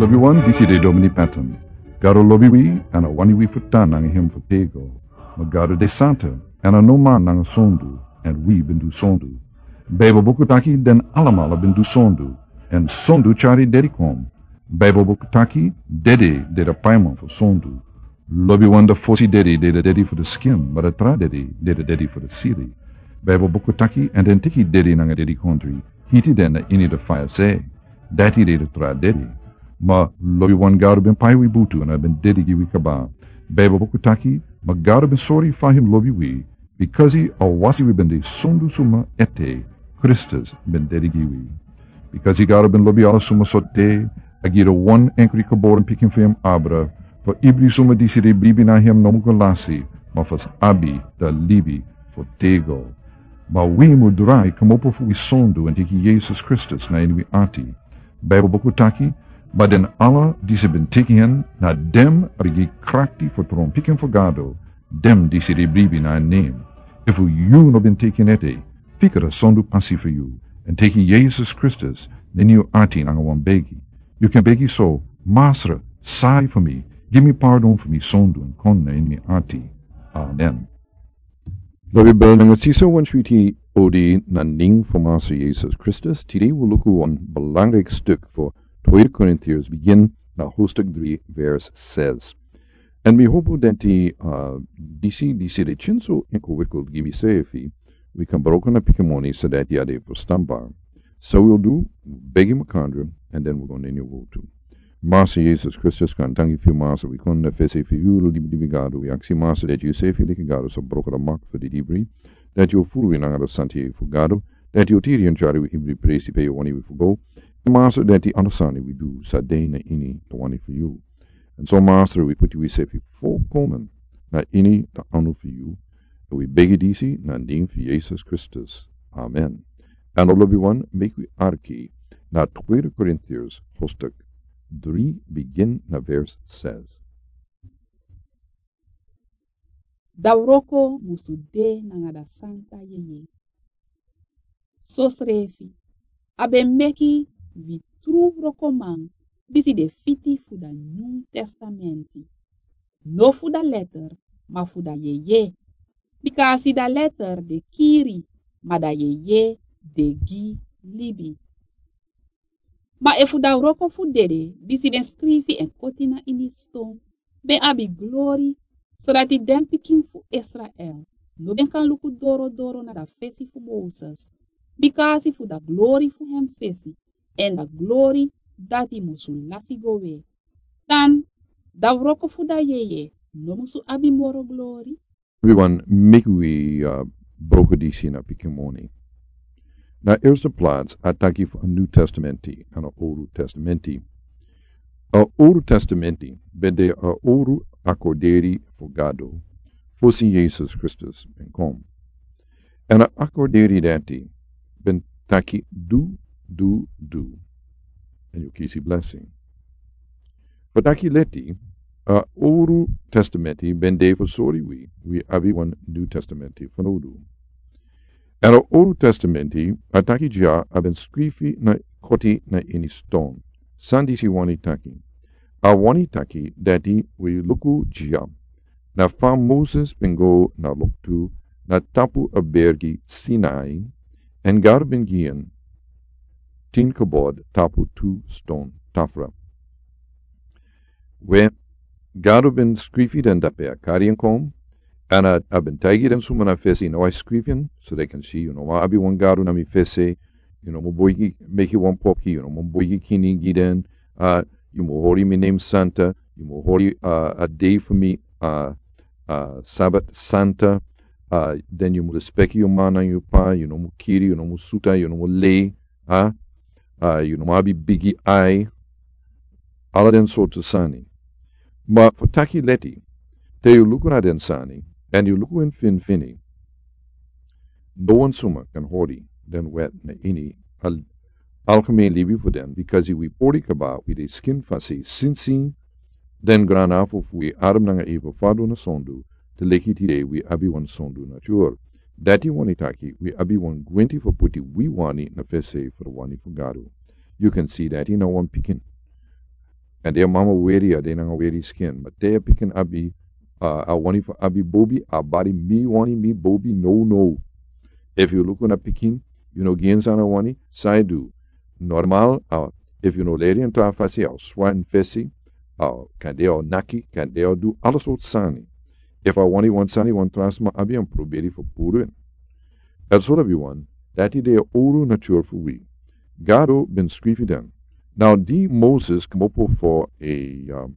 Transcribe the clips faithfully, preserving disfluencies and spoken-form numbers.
Lobi wan disi de domini pattern. Garo lobi wi ana wani wi futan nang him futego. Magaro de santa ana no man nang sondu and we bindu sondu. Bebo bukutaki den alamala bindu sondu and sondu chari dedikom. Bebo bukutaki dede de the paimon for sondu. Lobi wan the fosi dedi de the dedi for the skin, but a tra dedi de the dedi for the city. Bebo bukutaki and then tiki dedi nang a dedi country. Hiti den the ini the fire say. Dati de the tra dedi. Ma lobi wan garo ben pai wi butu and I ben dedi gi wi kaba. Bebo bukutaki ma garo ben sorry fa him lobi wi because he awasi wi ben de sondu suma ete Christus ben dedi gi wi. Because he garo ben lobi ala suma sotte agira one enkri kaboren pikin for him abra for ibri suma disi de blibi na him no mugalasi ma fas abi da libi for tego. Ma wi mu durai kamopo fu wi sondu and tiki Jesus Christus na inwi ati. Bebo bukutaki maar den alle die ze ben tekenen na dem rigi krakti voor trom piken voor gado, dem die ze rebribi na neem. If you no ben tekenete, fikere sondu passi for you, and taking Jesus Christus, then you arti nanga wan begi. You can begi so, Master, sai for me, give me pardon for me sondu en konne in me arti. Amen. Lobi bel nanga siso wan switi odi na ning voor Master Jesus Christus. Today we look on belangrijk stuk voor Tweede Corinthians begin na hoofdstuk drie vers zes. En we hopen dat die uh, disi disi de chinso ingewikkeld gibi sefi, we kan broken up pikemoni zodat die ade verstaanbaar. So we'll do begi makandra and then we're going to continue to. Master Jesus Christus kan thank you for Master we kon na fese for you libi libi gado we aksi Master that you say for like gado so broken up mak for the debris that you full in anga santi for gado that you tiri and jari we ibri praise pe woni we for go. Master, that the understanding we do, sadena ini, the one for you. And so, Master, we put you, we say, for komen, na ini, the honor for you, and we beg it easy, na ding for Jesus Christus. Amen. And all of everyone, make we arki, na Tweede Corinthians, hoofdstuk drie, begin na vers zes. Dauroko musude nangada santa yeye. Sosrefi, abe meki vi trouve comment disi de fiti fu da New Testamenti. No fu da letter, ma fu da yeye. Because da letter de kiri, ma da yeye de gi libi. Ma e fu da roko fu dede, disi den scrivi en kotina in die stone, ben abi glory, so dat die den pikin fu Israel, no ben kan luku doro doro na da fesi fu Moses. Because fu da glory fu hem fesi, en da glory dat die musu lasi gowe. Dan, da roko fu da yeye, no musu abi moro glory. Everyone, make we uh, broken disi na pikemoni. Na eerste plaats ataki voor een New Testamenti en een Old Testamenti. Een Old Testamenti ben de een Old accorderi voor gado, voor sin Jesus Christus ben kom. En een accorderi dati ben taki do, do, do. En you kisi blessing. But taki leti, a Old Testamenti ben de voor sorry we, we abi one New Testamenti van Odu. En het Oude Testamenti, ataki ja aben scrifi na koti na ini stone. Sandi si wani taki. A wani taki dati we luku ja. Na fam Moses bengo na luktu na tapu a bergi Sinai en gar ben gien tin kabod tapu tu stone tafra. We gar ben scrifi den dape a karien kom. En uh, I've been tagging them so many fesse in ice cream so they can see, you know, I'll be one garu na mi fesse, you know, mo boy make you one pocky, you know, mo boy kini giden, uh, you mo hori me name Santa, you mo hori uh, a day for me, uh, uh, Sabbath Santa, uh, then you mo respect your mana you pa, you know, mo kiri, you know, mo suta, you know, mo lay, uh, uh, you know, mo be biggie eye, all of them sort of sani. But for taki leti, te you look at den sani, and you look in fin fini. No one summa can hori den wet na ini al alchemy libi for den because he we pori kaba with a skin fasi sinsi den granafo we adam nanga eva fado na sondu te leki tide we abi one sondu nature. Dati wanitaki we abi one gwenti for puti we wani na fese for wani for garu. You can see that in a one picking. and their mama weary, a de nang weary skin. But they picking abi, uh, a wani for abi bobi, a body me wani me bobi, no, no. If you look on a picking, you know, gains on a wani, side do. Normal, uh, if you know, lady and tafasi, or swan fesi, uh, can they or naki, can they or do alles wat sani. If I wani want sani, want transma abi, and proberi for purin. As sort of you one, that is their oru nature for we. Gado ben scriffy then. Now, die Moses come up for a um,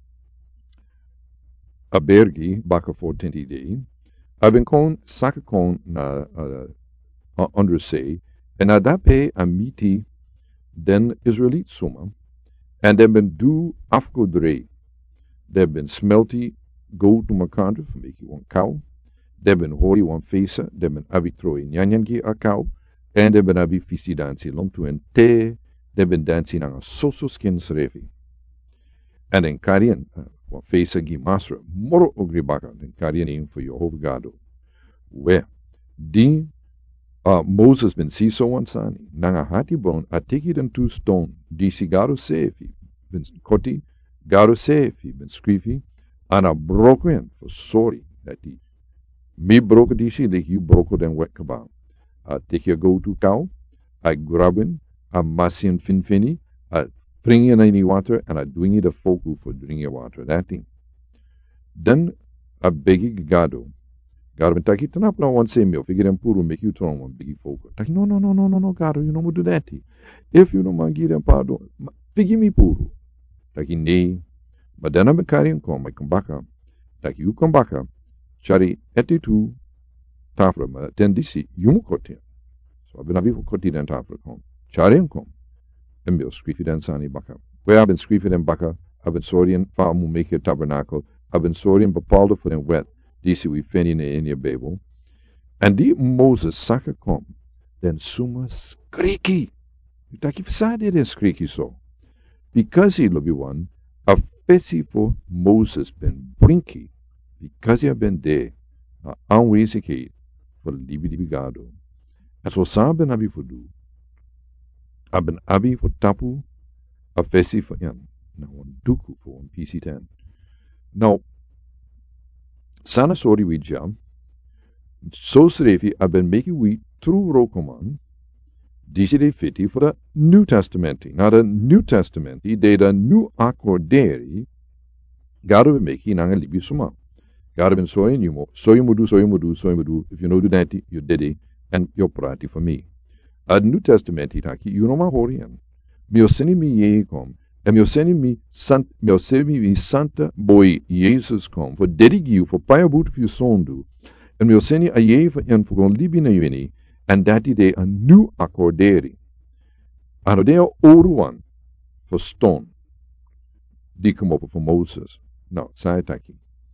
a bergi baka for twenty day. I've been kon saka kon na uh, uh, under say, and adape a miti den Israelite suma, and they've been do afko dre. They've been smelty go to makandra for make you one cow. They've been holy one facer. They've been avitroi nyanyangi a cow, and they've been avi fisi dansi lom to en te. They've been dancing on a so-so skin srefi. And in Karian, uh, face gi masra, moro ogribaka, then Karian in for your whole gado. Where? Din, uh, Moses ben si so one sani, nanga hati bone, a take it and two stone, di si garo sefi, ben koti, garo sefi, ben scriffy, and a broken for sorry, that he, me broke di si, like you broke them wet kabam. I take your go to cow, I grab in, a massian finfini, a bringing in any water, and a doing it a foku for drinking water, that thing. Then a begi gado. Gado taki tanap na one same meal, figure and puru make you turn one biggie foku. Taki no no no no no no gado, you know what do that. If you know mangi and pado, figure me puru. Taki nay. But then I'm a carrying come, I come back up. Taki you come back up. Chari eti tu tafra, ten disi, you mukotin. So I've been a bit for kotin and tafra come. Charian kom. En bio scriffy dan sani baka. Where I've been scriffy dan baka, I've been sorian farmu make a tabernacle, I've been sorian bepaalde for them wet, disi we feni ne in your babel. And die Moses saka kom, then suma skriki. You take if side it is skriki so. Because he love you one, a fesi for Moses been brinky, because he have been there, a anwezigheid for libi libi gado. As was saben abi for do. Aben abi for tapu, a fesi for yan. Now one duku for one P C ten. Now, sana sori we jam. So srefi aben making we through rokoman. Disi de fiti for the New Testamenti. Now the New Testamenti, de the new accorderi, gado be making nanga libi suma. Gado ben sori numo, so you mudu, so you mudu, so you mudu. If you know do that, you did it, and you're prati for me. A New Testament itaki, you know my horian. Mio seni mi ye kom, and mio seni mi sant, mio seni mi santa boy Jesus kom, for dedigiu for paya boot of you sondu, and mio seni a ye for yan for gon libina yuni, and dati de a new accorderi. Ano de a old one for stone. Di come up for Moses. Now, sai taki.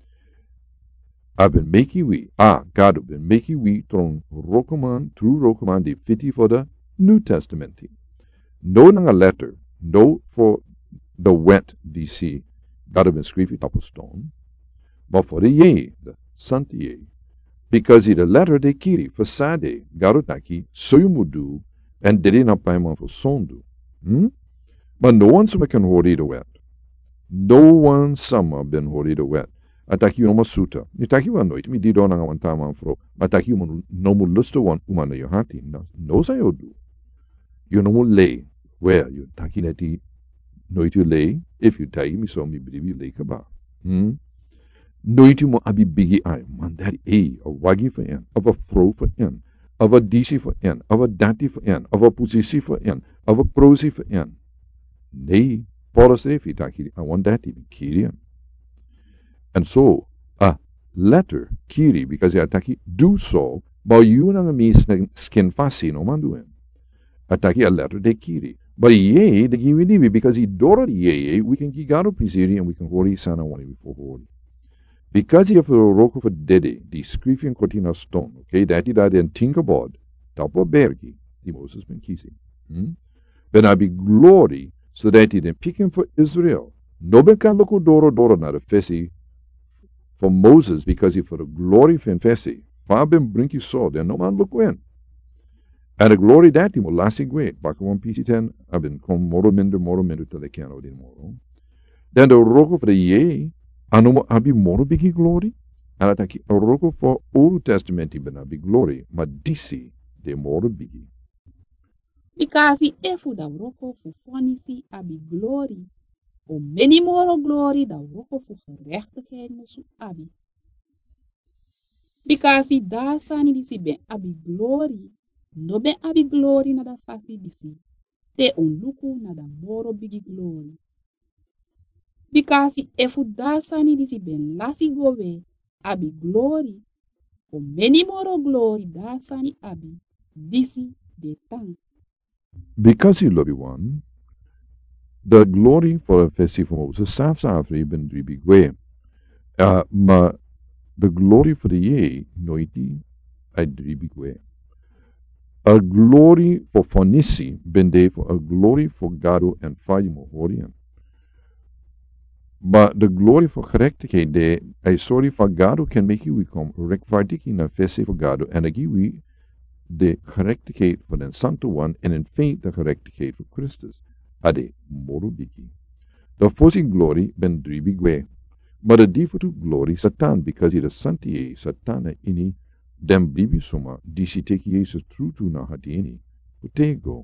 I've been making we, ah, God have been making we tron rokoman, true rokoman, de fiti for the New Testament. No nang a letter, no for the wet D C, God have been scriffy top of stone, but for the ye, the santi ye, because it a letter de kiri for sade, garotaki, soyumudu, and did not paimon for sondu. Hmm? But no one summa can hold it wet. No one summa been hold it wet. Ataki no masuta. Nitaki wa noit mi dido na wan tama fro. Ataki mo no mu lusto wan umana yo hati. No, no sa yo do. You no mu lay. Where you taki neti noit you lay. If you tai mi so mi believe lay kaba. Hmm. Noit you mo abi bigi ai. Man that a a wagi for en. Of a fro for en. Of a disi for en. Of a dati for en. Of a pusisi for en. Of a prosi for en. Nei. Paulus refi taki. I want that even kirian. And so, a letter, kiri, because ataki do so, but you nang mi skin fasi no manduin. Ataki a letter de kiri. But ye, the gividivi, because he dora ye, we can gigaro pisiri and we can hori sana one before hori. Because he have a roko for dede, the scrifian cortina stone, okay, that he died and think about, tapo bergi, the Moses ben kisi. Hmm? Then I be glory, so that he then picking for Israel. No ben can loko doro doro na the fesi, for Moses, because he for the glory of Fesi, Fabim brinky saw, then no man look when. And the glory that him will last great. Back one P C ten, I've been come moro minder, moro minder till they can't out in moro. Den de roko for de ye, anomo abi moro bigi glory. En ataki roko for Old Testament ben abi glory, ma disi de moro bigi. Because efu da roko fu fonisi abi glory. O many more glory da roko fu gerechtigheid mosu abi. Because da sani disi ben abi glory. No ben abi glory na da fasi disi. Te onluku na da moro bigi glory. Because efu da sani disi ben lasi gowe abi glory. O many more glory da sani abi. Disi de tang. Because you love one, the glory for a festival for Moses, saf safri ben dribigwe. Uh, ma the glory for the ye, noiti, I dribigwe. A glory for Fonisi, bende for a glory for Gado and Fayimo Horian. But the glory for gerechtigheid, de, I sorry for Gado can make you become rechtvaardig na fesse for Gado, and agiwi de gerechtigheid voor den Santo One, en in feite de gerechtigheid voor Christus. Ade, moro biki. The fossi glory ben dribigwe. Maar de difotu glory Satan, because he the Santi Satana ini, dem bibi soma, disi teki Jesus true to na hadieni. Utego.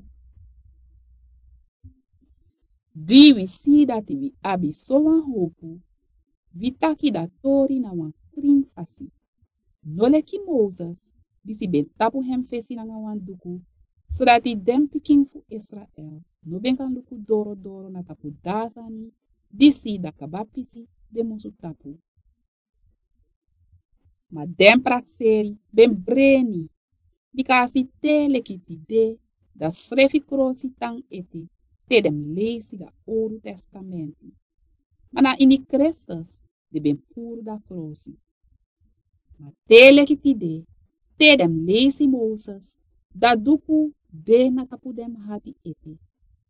Di we see that we abi so wan hopu. Vi taki da tori na wan kring fasi. No leki Moses, disi ben tapu hem fesi na wan duku, so that i dem piking fu Israel. No ben kan luku doro doro na tapu dasani, disi da kabapisi de musu tapu. Ma dem prakseri ben breni, because te leki tide, da srefi krosi tang eti, te dem lesi da Old Testamenti. Ma na ini Christus, de ben pur da krosi. Ma te leki tide, te dem lesi Moses, da duku be na tapu dem hati eti.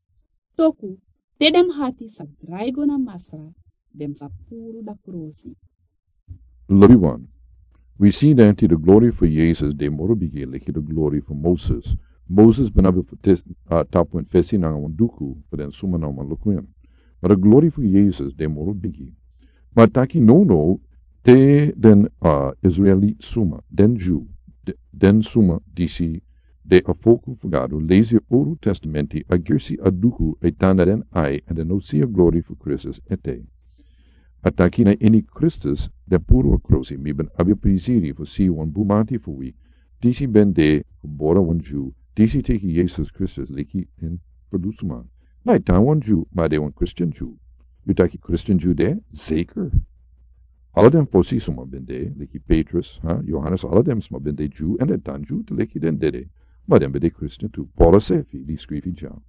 Toku, te dem hati sa draigo na masra, dem sa puru da krosi. Lovey one. We see that the glory for Jesus, de moro bigi leki the glory for Moses. Moses ben abe uh, tapu en fesi na wanduku, for den suma na malukuyan. But the glory for Jesus, de moro bigi. But taki no no, te den uh, Israelite suma, den Jew, de, den suma disi, de afoku fugado, lazy Old Testamenti, agirsi aduku, etana den ai, and den no see a glory for Christus ete. Ataki na ini Christus, de puro krosi, mi ben abia prisiri for si wan bumati for we, disi ben de, bora wan Jew, disi teki Jesus Christus leki in produsuman. Na itan wan Jew, ma de wan Christian Jew. You taki Christian Jew de, zeker. Alle dem fosi suma ben de, leki Petrus, ha, Johannes, alle dem suma ben de Jew, en etan Jew, te leki den dede. Ma dem ben de Christian tu, Paula sefi, li scrivi jam.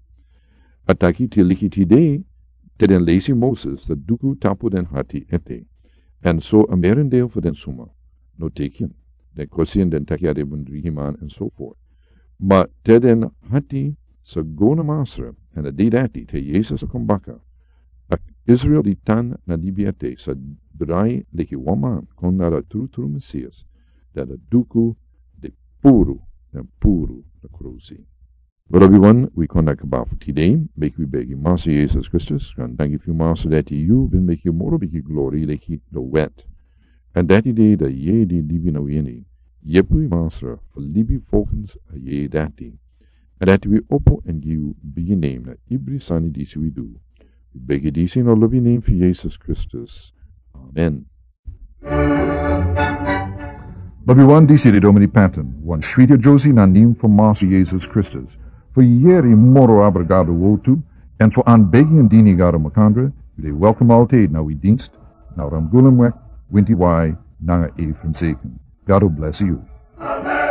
Ataki te leki ti de, te den lesi Moses, the duku tapu den hati ete. And so a merendeel for den suma, no tekien, den kosien den takiade bundrihiman, and so forth. Ma te den hati sa gona masra, and a didati te Jesus a kombaka. A Israel di tan na dibiate sa drai leki waman, kon na la tru tru messias, da la duku de puru, and puru the cruci. Well, everyone, we conduct about for today. Make we beg you, Master Jesus Christus, and thank you, Master, that you will make you more big glory, like the wet. And that day, the ye di libi no yeni, yepu, Master, for libi volgens a ye dati. And that we open and give be name, that ibri sani disi we do. We beg you, disi in our loving name for Jesus Christus. Amen. Everyone, disi de Domini Paten, one Schwita Josie na nim for Master Jesus Christus. For yeri moro abrigado wotu, en voor aanbegging en dini gado makandre, jullie welkom altijd na uw dienst, na ramgulemwek, winti wai, nanga e van zeken. God bless you. Amen.